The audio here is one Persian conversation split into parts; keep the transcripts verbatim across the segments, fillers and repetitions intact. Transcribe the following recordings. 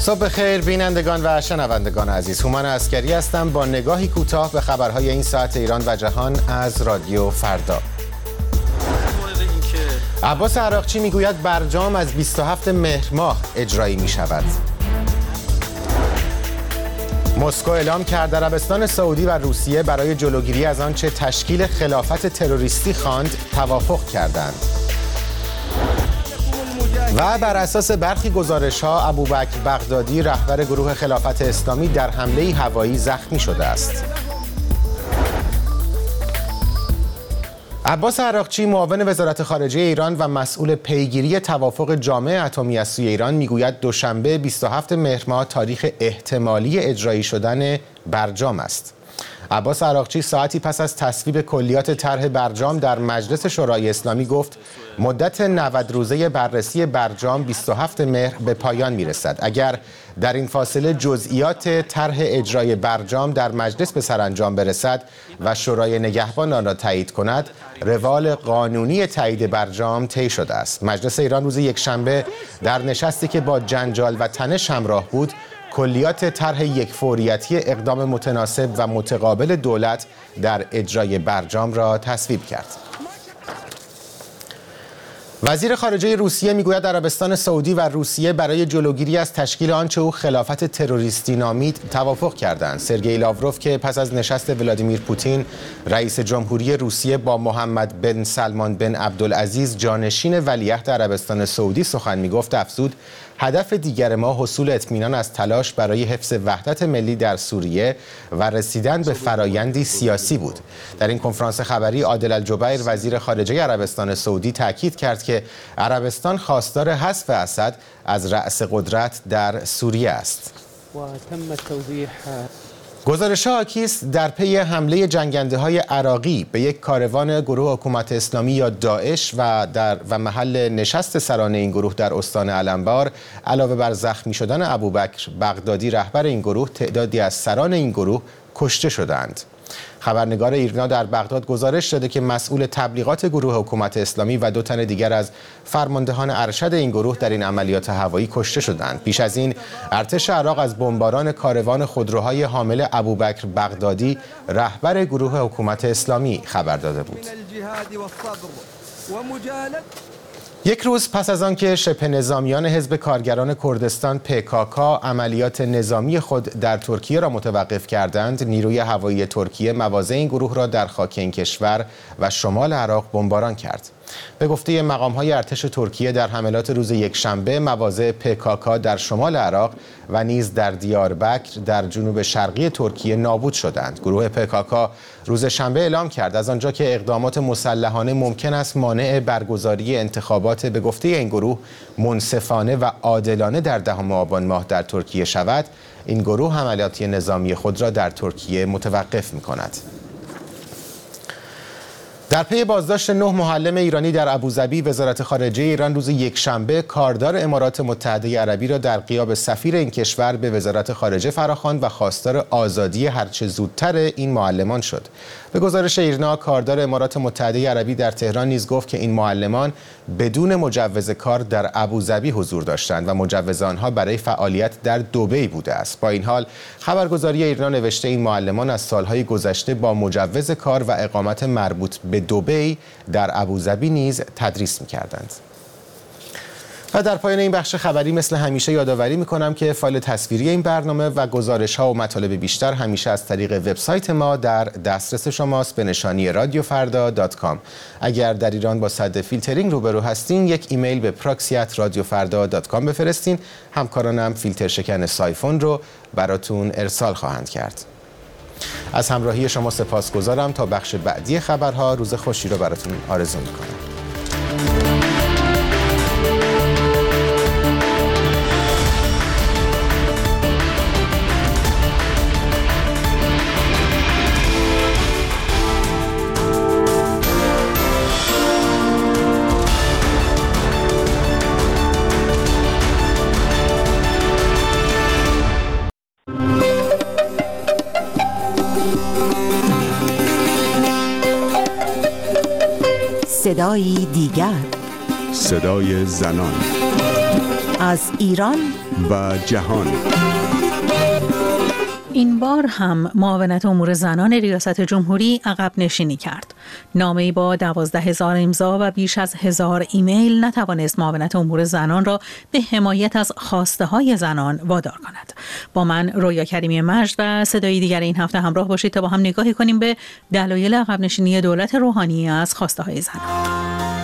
صبح خیر بینندگان و شنوندگان عزیز، هومن عسکری هستم با نگاهی کوتاه به خبرهای این ساعت ایران و جهان از رادیو فردا. عباس عراقچی میگوید برجام از بیست و هفتم مهر ماه اجرایی می شود. مسکو اعلام کرد عربستان سعودی و روسیه برای جلوگیری از آنچه تشکیل خلافت تروریستی خواند توافق کردند. و بر اساس برخی گزارش‌ها ابوبکر بغدادی رهبر گروه خلافت اسلامی در حمله هوایی زخمی شده است. عباس عراقچی معاون وزارت خارجه ایران و مسئول پیگیری توافق جامع اتمی از سوی ایران میگوید دوشنبه بیست و هفتم مهر ماه تاریخ احتمالی اجرایی شدن برجام است. عباس عراقچی ساعتی پس از تصویب کلیات طرح برجام در مجلس شورای اسلامی گفت مدت نود روزه بررسی برجام بیست و هفتم مهر به پایان میرسد. اگر در این فاصله جزئیات طرح اجرای برجام در مجلس به سرانجام برسد و شورای نگهبان آن را تایید کند، روال قانونی تایید برجام طی شده است. مجلس ایران روز یکشنبه در نشستی که با جنجال و تنش همراه بود، کلیات طرح یک فوریتی اقدام متناسب و متقابل دولت در اجرای برجام را تصویب کرد. وزیر خارجه روسیه میگوید عربستان سعودی و روسیه برای جلوگیری از تشکیل آنچه او خلافت تروریستی نامید توافق کردند. سرگئی لاوروف که پس از نشست ولادیمیر پوتین رئیس جمهوری روسیه با محمد بن سلمان بن عبدالعزیز جانشین ولیعهد عربستان سعودی سخن میگفت افزود هدف دیگر ما حصول اطمینان از تلاش برای حفظ وحدت ملی در سوریه و رسیدن به فرایندی سیاسی بود. در این کنفرانس خبری عادل الجبیر وزیر خارجه عربستان سعودی تاکید کرد که عربستان خواستار حذف اسد از رأس قدرت در سوریه است. گزارش‌ها حاکی است در پی حمله جنگنده‌های عراقی به یک کاروان گروه حکومت اسلامی یا داعش و در و محل نشست سران این گروه در استان علمبار، علاوه بر زخمی شدن ابوبکر بغدادی رهبر این گروه، تعدادی از سران این گروه کشته شدند. خبرنگار ایرنا در بغداد گزارش داده که مسئول تبلیغات گروه حکومت اسلامی و دو تن دیگر از فرماندهان ارشد این گروه در این عملیات هوایی کشته شدند. پیش از این ارتش عراق از بمباران کاروان خودروهای حامل ابوبکر بغدادی رهبر گروه حکومت اسلامی خبر داده بود. یک روز پس از آنکه شبه نظامیان حزب کارگران کردستان پی کی کی عملیات نظامی خود در ترکیه را متوقف کردند، نیروی هوایی ترکیه مواضع این گروه را در خاک این کشور و شمال عراق بمباران کرد. به گفته مقام‌های ارتش ترکیه در حملات روز یکشنبه مواضع پی کی کی در شمال عراق و نیز در دیاربکر در جنوب شرقی ترکیه نابود شدند. گروه پی کی کی روز شنبه اعلام کرد از آنجا که اقدامات مسلحانه ممکن است مانع برگزاری انتخابات به گفته این گروه منصفانه و عادلانه در دهم آبان ماه در ترکیه شود، این گروه حملات نظامی خود را در ترکیه متوقف می‌کند. در پی بازداشت نه معلم ایرانی در ابوظبی، وزارت خارجه ایران روز یکشنبه کاردار امارات متحده عربی را در غیاب سفیر این کشور به وزارت خارجه فراخواند و خواستار آزادی هرچه زودتر این معلمان شد. به گزارش ایرنا، کاردار امارات متحده عربی در تهران نیز گفت که این معلمان بدون مجوز کار در ابوظبی حضور داشتند و مجوز آنها برای فعالیت در دبی بوده است. با این حال خبرگزاری ایرنا نوشته این معلمان از سالهای گذشته با مجوز کار و اقامت مربوط به دبی در ابوظبی نیز تدریس می‌کردند. و در پایان این بخش خبری مثل همیشه یادآوری می‌کنم که فایل تصویری این برنامه و گزارش‌ها و مطالب بیشتر همیشه از طریق وبسایت ما در دسترس شماست به نشانی رادیو فردا دات کام. اگر در ایران با سد فیلترینگ روبرو هستین، یک ایمیل به پراکسی ات رادیو فردا دات کام بفرستین. همکارانم فیلتر شکن سایفون رو براتون ارسال خواهند کرد. از همراهی شما سپاسگزارم. تا بخش بعدی خبرها، روز خوشی رو براتون آرزو می‌کنم. صدای دیگر، صدای زنان. از ایران و جهان. این بار هم معاونت امور زنان ریاست جمهوری عقب نشینی کرد. نامه‌ای با دوازده هزار امضا و بیش از هزار ایمیل نتوانست معاونت امور زنان را به حمایت از خواسته‌های زنان وادار کند. با من رویا کریمی مجد و صدای دیگر این هفته همراه باشید تا با هم نگاهی کنیم به دلایل عقب نشینی دولت روحانی از خواسته‌های زنان.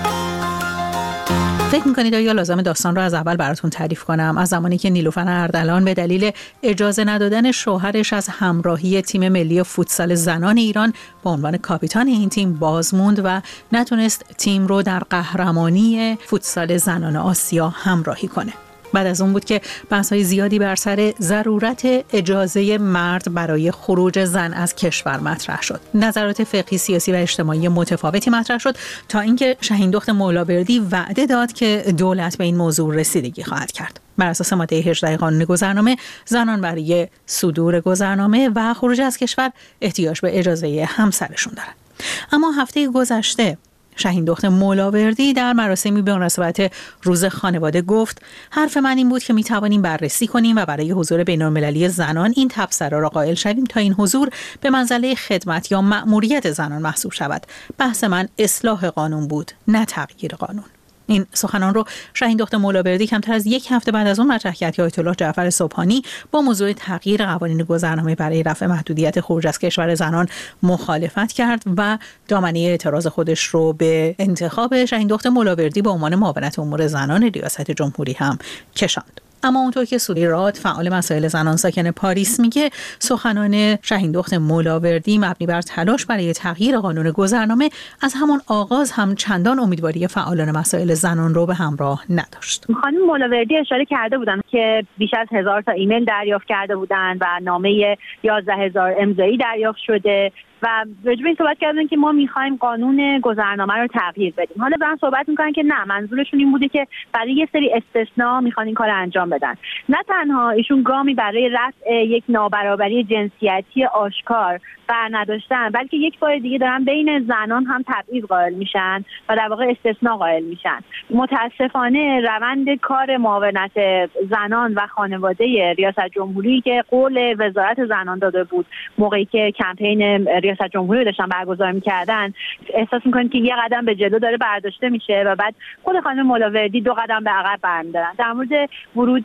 فکر می‌کنید آیا لازم داستان را از اول براتون تعریف کنم؟ از زمانی که نیلوفر اردلان به دلیل اجازه ندادن شوهرش از همراهی تیم ملی فوتسال زنان ایران به عنوان کاپیتان این تیم بازموند و نتونست تیم رو در قهرمانی فوتسال زنان آسیا همراهی کنه. بعد از اون بود که بحث‌های زیادی بر سر ضرورت اجازه مرد برای خروج زن از کشور مطرح شد. نظرات فقهی، سیاسی و اجتماعی متفاوتی مطرح شد تا اینکه شهیندخت مولاوردی وعده داد که دولت به این موضوع رسیدگی خواهد کرد. بر اساس ماده هجده قانون گذرنامه، زنان برای صدور گذرنامه و خروج از کشور احتیاج به اجازه همسرشون دارن. اما هفته گذشته شهیندخت مولاوردی در مراسمی به مناسبت روز خانواده گفت حرف من این بود که می توانیم بررسی کنیم و برای حضور بین‌المللی زنان این تبصره را قائل شویم تا این حضور به منزله خدمت یا مأموریت زنان محسوب شود. بحث من اصلاح قانون بود، نه تغییر قانون. این سخنان رو شهیندخت مولاوردی کمتر از یک هفته بعد از اون مطرح کرد که آیت الله جعفر سبحانی با موضوع تغییر قوانین گذرنامه برای رفع محدودیت خروج از کشور زنان مخالفت کرد و دامنه اعتراض خودش رو به انتخاب شهیندخت مولاوردی به عنوان معاونت امور زنان ریاست جمهوری هم کشاند. اما اونطور که سودی راد فعال مسائل زنان ساکن پاریس میگه، سخنان شهیندخت مولاوردی مبنی بر تلاش برای تغییر قانون گذرنامه از همون آغاز هم چندان امیدواری فعالان مسائل زنان رو به همراه نداشت. خانم مولاوردی اشاره کرده بودن که بیش از هزار تا ایمیل دریافت کرده بودن و نامه یازده هزار امضایی دریافت شده و راجع به این صحبت کردن که ما می‌خوایم قانون گذرنامه رو تغییر بدیم. حالا دارن صحبت می‌کنن که نه، منظورشون این بوده که برای یه سری استثناء می‌خوان این کار انجام بدن. نه تنها ایشون گامی برای رفع یک نابرابری جنسیتی آشکار بر نداشتن، بلکه یک بار دیگه دارن بین زنان هم تبعیض قائل میشن و در واقع استثناء قائل میشن. متاسفانه روند کار معاونت زنان و خانواده ریاست جمهوری که قول وزارت زنان داده بود موقعی که کمپین ریاست جمهوری داشتن برگزار میکردن، احساس میکنید که یه قدم به جلو داره برداشته میشه و بعد خود خانم مولاوردی دو قدم به عقب برمی‌دارن. در مورد ورود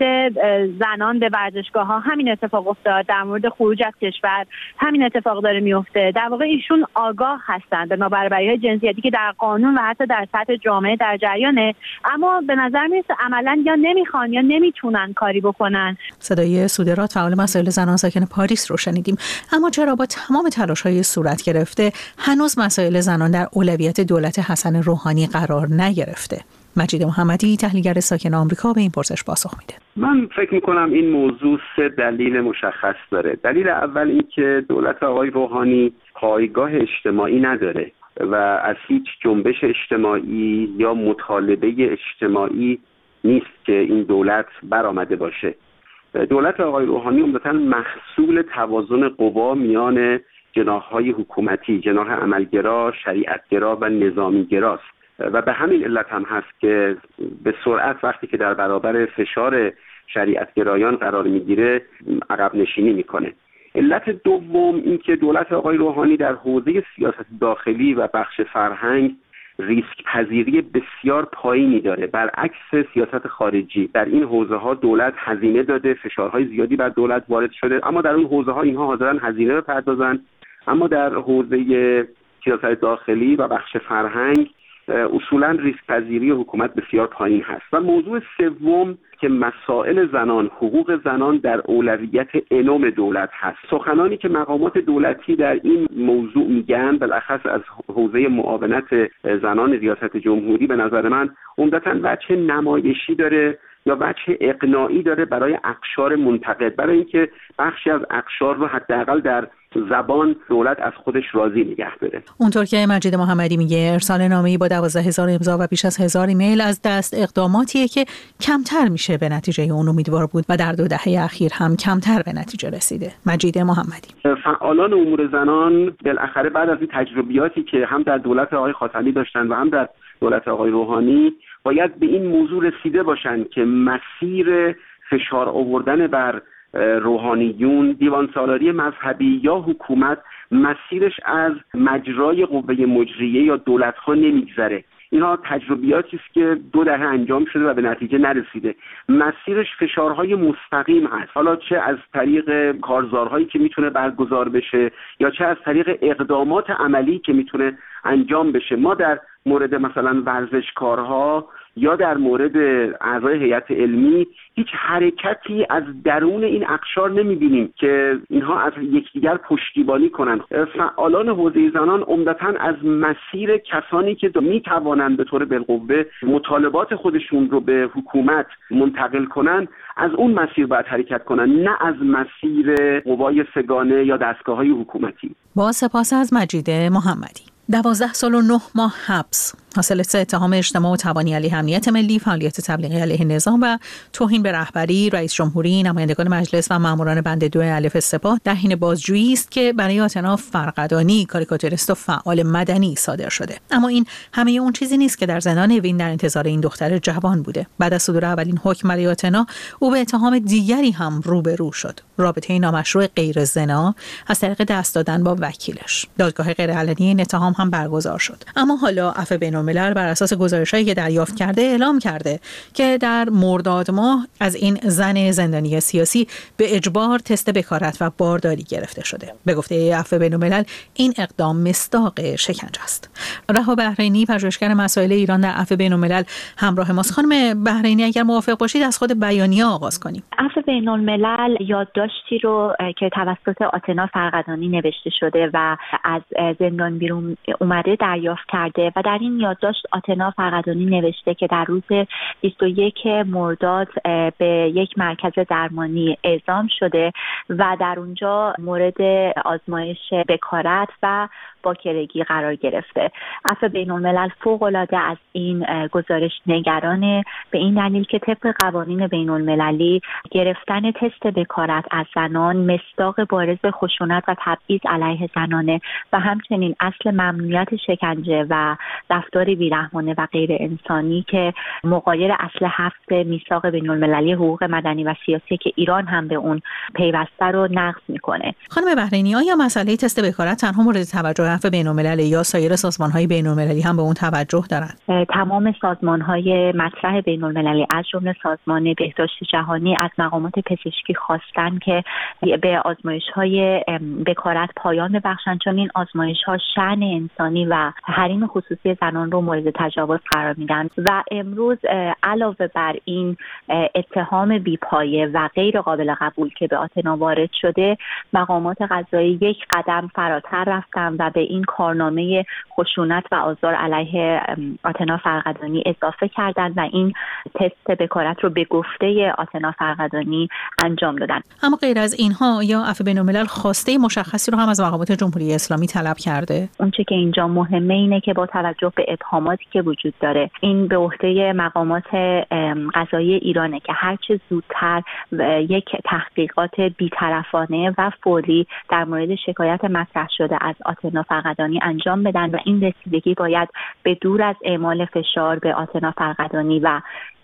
زنان به ورزشگاه ها همین اتفاق افتاد، در مورد خروج از کشور همین اتفاق داره میفته. در واقع ایشون آگاه هستند به نابرابری‌های جنسیتی که در قانون و حتی در سطح جامعه در جریانه، اما به نظر میرسه عملاً یا نمیخوان یا نمیتونن کاری بکنن. صدای سودی راد فعال مسائل زنان ساکن پاریس رو شنیدیم. اما چرا با تمام تلاش‌های صورت گرفته هنوز مسائل زنان در اولویت دولت حسن روحانی قرار نگرفته؟ مجید محمدی، تحلیلگر ساکن آمریکا، به این پرسش پاسخ میده. من فکر میکنم این موضوع سه دلیل مشخص داره. دلیل اول این که دولت آقای روحانی پایگاه اجتماعی نداره و از هیچ جنبش اجتماعی یا مطالبه اجتماعی نیست که این دولت برآمده باشه. دولت آقای روحانی عمدتاً محصول توازن قوا میان جناح‌های حکومتی، جناح عملگرا، شریعتگرا و نظامیگراست و به همین علت هم هست که به سرعت وقتی که در برابر فشار شریعتگرایان قرار میگیره عقب نشینی میکنه. علت دوم این که دولت آقای روحانی در حوزه سیاست داخلی و بخش فرهنگ ریسک پذیری بسیار پایینی داره، برعکس سیاست خارجی. در این حوزه ها دولت هزینه داده، فشارهای زیادی بر دولت وارد شده، اما در اون حوزه ها اینها حاضرن هزینه بپردازن. اما در حوزه سیاست داخلی و بخش فرهنگ اصولا ریسک پذیری حکومت بسیار پایین هست. و موضوع سوم که مسائل زنان، حقوق زنان در اولویت انوم دولت هست. سخنانی که مقامات دولتی در این موضوع میگن، بالاخص از حوزه معاونت زنان ریاست جمهوری، به نظر من عمدتاً وجه نمایشی داره یا وجه اقناعی داره برای اقشار منتقد، برای اینکه بخشی از اقشار رو حداقل در زبان دولت از خودش راضی نگه داره. اونطور که مجید محمدی میگه، ارسال نامه‌ای با دوازده هزار امضا و بیش از هزار ایمیل از دست اقداماتیه که کمتر میشه به نتیجه اون امیدوار بود و در دو دهه اخیر هم کمتر به نتیجه رسیده. مجید محمدی: فعالان امور زنان بالاخره بعد از این تجربیاتی که هم در دولت آقای خاتمی داشتن و هم در دولت آقای روحانی باید به این موضوع رسیده باشند که مسیر فشار آوردن بر روحانیون، دیوان سالاری مذهبی یا حکومت مسیرش از مجرای قوه مجریه یا دولت‌ها نمیگذره. اینا تجربیاتی است که دو دهه انجام شده و به نتیجه نرسیده. مسیرش فشارهای مستقیم هست، حالا چه از طریق کارزارهایی که میتونه برگزار بشه یا چه از طریق اقدامات عملی که میتونه انجام بشه. ما در مورد مثلا ورزشکارها یا در مورد اعضای هیئت علمی هیچ حرکتی از درون این اقشار نمیبینیم که اینها از یکدیگر پشتیبانی کنند. فعالان حوزه زنان عمدتاً از مسیر کسانی که میتوانند به طور بالقوه مطالبات خودشون رو به حکومت منتقل کنند از اون مسیر باید حرکت کنند، نه از مسیر قوای سگانه یا دستگاه‌های حکومتی. با سپاس از مجید محمدی. دوازده سال و نه ماه حبس حاصل سه اتهام اجتماع و تبانی علیه امنیت ملی، فعالیت تبلیغی علیه نظام و توهین به رهبری، رئیس جمهوری، نمایندگان مجلس و ماموران بند دو الف سپاه در حین بازجویی است که برای آتنا فرقدانی، کاریکاتوریست و فعال مدنی صادر شده. اما این همه اون چیزی نیست که در زندان اوین در انتظار این دختر جوان بوده. بعد از صدور اولین حکم برای آتنا، او به اتهام دیگری هم روبرو شد: رابطه نامشروع غیر زنا از طریق دست دادن با وکیلش. دادگاه غیرعلنی این اتهام هم برگزار شد. اما حالا عفو بین‌الملل بر اساس گزارش‌هایی که دریافت کرده اعلام کرده که در مرداد ماه از این زن زندانی سیاسی به اجبار تست بکارت و بارداری گرفته شده. به گفته عفو بین‌الملل این اقدام مصداق شکنجه است. رها بحرینی، پژوهشگر مسائل ایران در عفو بین‌الملل، همراه ماست. خانم بحرینی، اگر موافق باشید از خود بیانیه آغاز کنیم. عفو بین‌الملل یادداشتی رو که توسط آتنا فرقدانی نوشته شده و از زندان بیرون اومده دریافت کرده و در این یادداشت آتنا فرقدانی نوشته که در روز بیست و یک مرداد به یک مرکز درمانی اعزام شده و در اونجا مورد آزمایش بکارت و باکرگی قرار گرفته. عفو بین‌الملل فوق‌العاده از این گزارش نگرانه، به این دلیل که طبق قوانین بین‌المللی گرفتن تست بکارت از زنان مصداق بارز خشونت و تبعیض علیه زنانه و همچنین اصل ممنوعیت شکنجه و رفتار بیرحمانه و غیر انسانی که مغایر اصل هفت میثاق بین‌المللی حقوق مدنی و سیاسی که ایران هم به اون پیوسته رو نقض میکنه. خانم بحرینی، آیا مسئله تست بکارت تنها مورد توجه عفو بین‌الملل یا سایر سازمان‌های بین‌المللی هم به اون توجه دارند؟ تمام سازمان‌های مطرح بین‌المللی از جمله سازمان بهداشت جهانی از مقامات پزشکی خواستن که به آزمایش‌های بکارت پایان ببخشند، چون این آزمایش‌ها شأن انسانی و حریم خصوصی زنان رو مورد تجاوز قرار میدن و امروز علاوه بر این اتهام بی‌پایه و غیر قابل قبول که به آتنا وارد شده، مقامات قضایی یک قدم فراتر رفتن و به این کارنامه خشونت و آزار علیه آتنا فرقدانی اضافه کردند و این تست بکارت رو به گفته آتنا فرقدانی انجام دادن. اما غیر از اینها یا عفو بین‌الملل خواسته مشخصی رو هم از مقامات جمهوری اسلامی طلب کرده؟ اون چه که اینجا مهمه اینه که با توجه به ابهاماتی که وجود داره، این به عهده مقامات قضایی ایرانه که هر چه زودتر یک تحقیقات بی‌طرفانه و فوری در مورد شکایت مطرح شده از آتنا فرقدانی انجام بدن و این رسیدگی باید به دور از اعمال فشار به آتنا فرقدانی و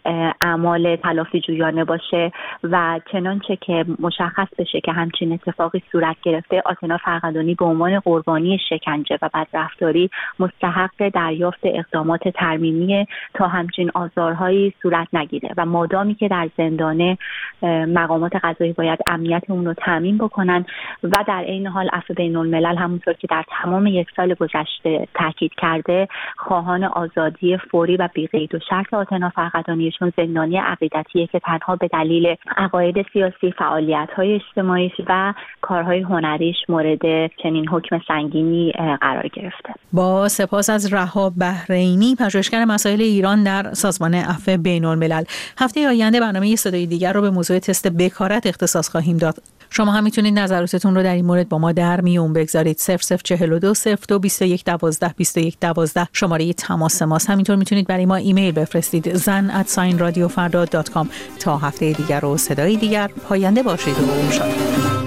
اعمال تلافی جویانه باشه و چنانچه که مشخص بشه که همچین اتفاقی صورت گرفته، آتنا فرقدانی به عنوان قربانی شکنجه و بدرفتاری مستحق دریافت اقدامات ترمیمی تا همچین آزارهایی صورت نگیره و مادامی که در زندانه، مقامات قضایی باید امنیت اون رو تامین بکنن و در این حال عفو بین‌الملل همونطور که در تمام یک سال گذشته تاکید کرده، خواهان آزادی فوری و بی‌قید و شرط آتنا فرقدانی چون زندانی عقیدتیه که تنها به دلیل عقاید سیاسی، فعالیت‌های اجتماعی و کارهای هنریش مورد چنین حکم سنگینی قرار گرفته. با سپاس از رها بحرینی، پژوهشگر مسائل ایران در سازمان عفو بین‌الملل. هفته آینده برنامه صدای دیگر رو به موضوع تست بکارت اختصاص خواهیم داد. شما هم میتونید نظراتتون رو در این مورد با ما در میون بگذارید. صفر صفر چهل و دو صفر دو بیست و یک دوازده بیست و یک دوازده شماره تماس ماست. همینطور میتونید برای ما ایمیل بفرستید زن ات ساین رادیو فردا دات کام. تا هفته دیگر و صدای دیگر، پاینده باشید و شاد.